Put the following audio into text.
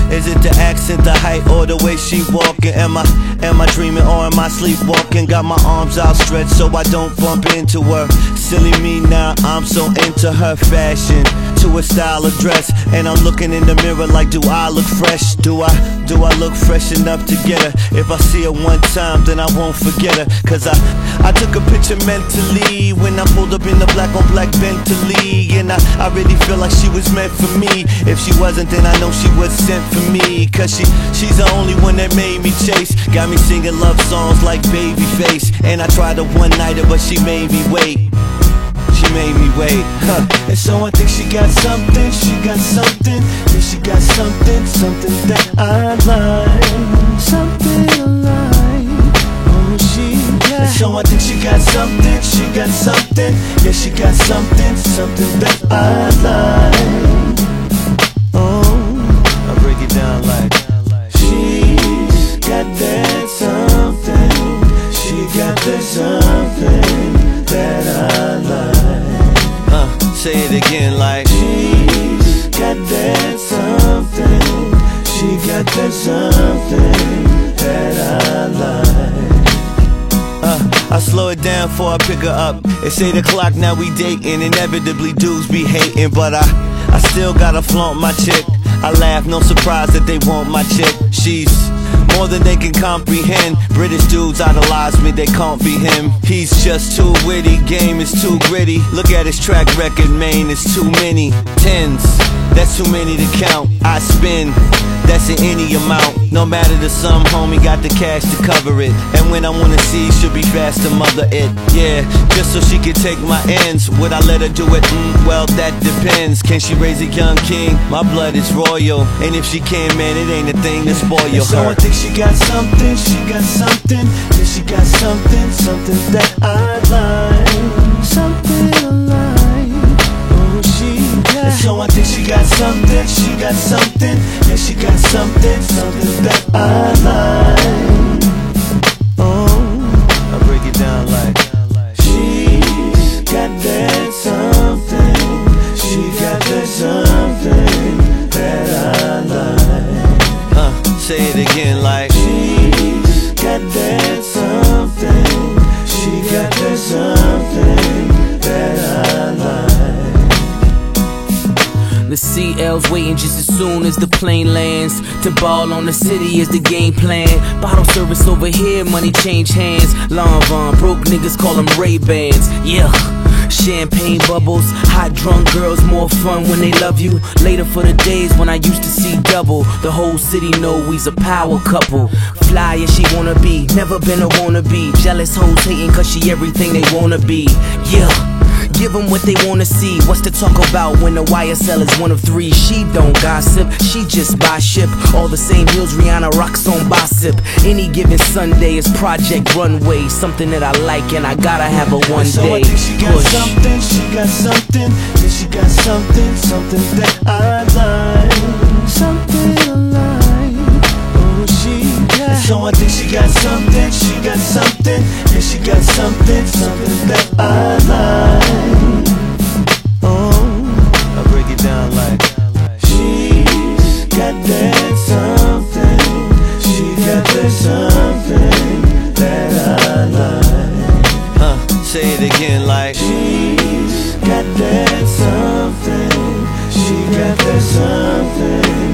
Is it the accent, the height, or the way she walking? Am I dreaming or am I sleepwalking? Got my arms outstretched so I don't bump into her. Silly me now, I'm so into her fashion, to her style of dress. And I'm looking in the mirror like, do I look fresh? Do I look fresh enough to get her? If I see her one time, then I won't forget her. Cause I took a picture mentally when I pulled up in the black on black Bentley. And I really feel like she was meant for me. If she wasn't, then I know she was sent for me. Cause she's the only one that made me chase. Got me singing love songs like Babyface. And I tried to one-nighter, but she made me wait. She made me wait, And so I think she got something, yeah, she got something that I like, something I like, oh she got. And so I think she got something, yeah, she got something that I like, oh, I break it down like, she's got that something, she got that something that I like. Say it again like, she's got that something, she got that something that I like. I slow it down before I pick her up. It's 8 o'clock now, we dating. Inevitably dudes be hating, but I still gotta flaunt my chick. I laugh, no surprise that they want my chick. She's more than they can comprehend. British dudes idolize me, they can't be him. He's just too witty, game is too gritty. Look at his track record, man, it's too many tens. That's too many to count. I spin, that's in any amount. No matter the sum, homie, got the cash to cover it. And when I wanna see, she'll be fast to mother it. Yeah, just so she can take my ends. Would I let her do it? Well, that depends. Can she raise a young king? My blood is royal. And if she can, man, it ain't a thing to spoil her. So I think she got something, yeah, she got something that I like, something I like, oh she got. And so I think she got something, yeah, she got something that I like, oh, I break it down like, she's got that something, she got that something that I like. Say it again like, she's got that something, she got that something that I like. The CL's waiting just as soon as the plane lands. To ball on the city is the game plan. Bottle service over here, money change hands. Long Von, broke niggas call them Ray-Bans. Yeah. Champagne bubbles, hot drunk girls, more fun when they love you. Later for the days when I used to see double. The whole city know we's a power couple. Fly as she wanna be, never been a wannabe. Jealous hoes hating cause she everything they wanna be. Yeah, give them what they wanna see. What's to talk about when the YSL is one of 3? She don't gossip, she just buy ship. All the same heels Rihanna rocks on Bossip. Any given Sunday is Project Runway. Something that I like and I gotta have a one so day I think she got something, yeah, she got something that I like, something I like, oh she got. And so I think she got something, yeah, she got something that I like, oh, I break it down like, she's got that something, she got that something that I like. Say it again like, she's got that something, she got that something